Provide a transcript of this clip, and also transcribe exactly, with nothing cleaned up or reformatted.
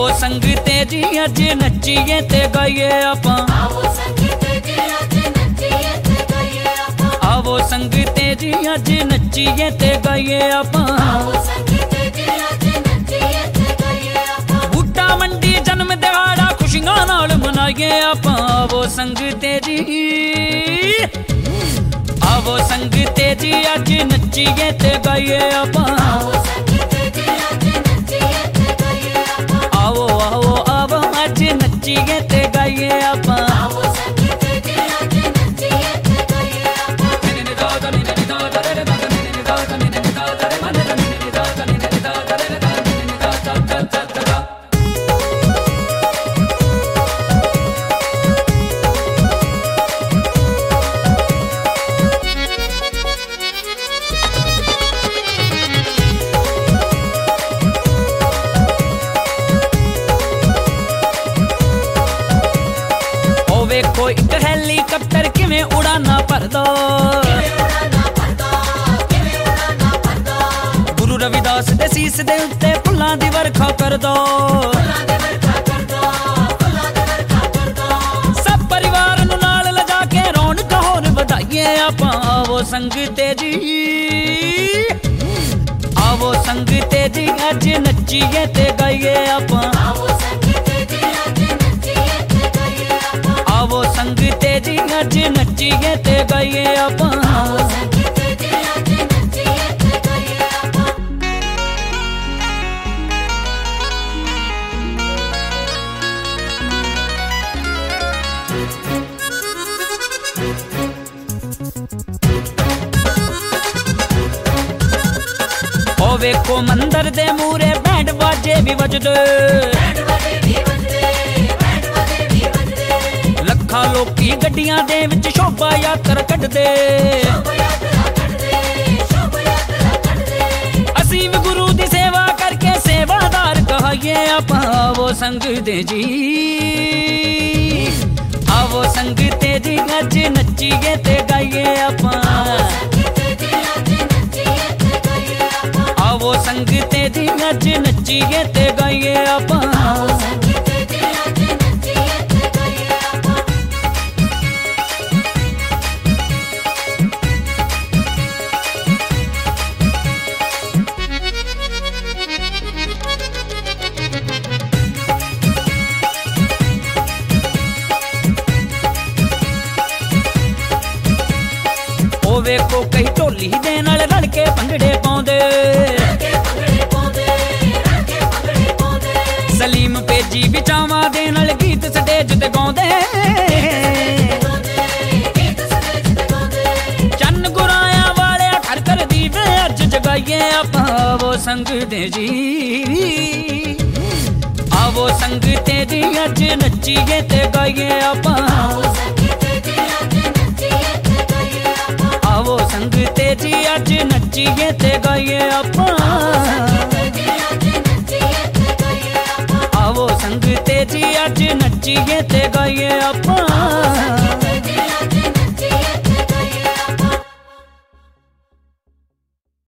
आवो संग ते जी अज नच्चीए ते गाइए आपां। आवो संग ते जी अज नच्चीए ते गाइए आपां। बूटा मंडी जन्म दिहाड़ा खुशियां नाल मनाइए आपां। आवो संग ते जी आवो संग ते जी अज नच्चीए ते गाइए आपां। आओ आओ आओ अज नच्चीए ते गाइए आपां। देखो एक हेलीकॉप्टर किवें उड़ाना भरदा। गुरु रविदास दे सीस दे उत्ते फुल्लां दी वर्खा करदा। सब परिवार नूं नाल लजा के रौनक होर वधाइए आपां। आवो संग ते जी आवो संग ते जी अज नच्चीए ते गाइए आपां। आवो संग ते जी अज नच्चीए ते गाइए आपां। ओ वेखो मंदिर दे मूरे बैंड बाजे भी वजदे। लखा लोकी गड्डियां दे विच शोभा यात्रा कढदे। असीं भी गुरु दी सेवा करके सेवादार कहाइए आपां। आवो संग ते जी आवो संग ते जी अज नच्चीए ते गाइए आपां। आवो संग ते जी अज नच्चीए ते गाइए आपां। वेखो कई ढोली दे नाल रल के भंगड़े पाउंदे। सलीम पेजी बिचावा दे नाल गीत स्टेज ते गाउंदे। चन्न गुराया वाले घर घर दीवे अज जगाइए आपां। आवो संग ते जी आवो संग ते जी अज नच्चीए ते गाइए आपां। आवो संग ते जी अज नच्चीए ते गाइए आपां। आवो संग ते जी अज नच्चीए ते गाइए आपां।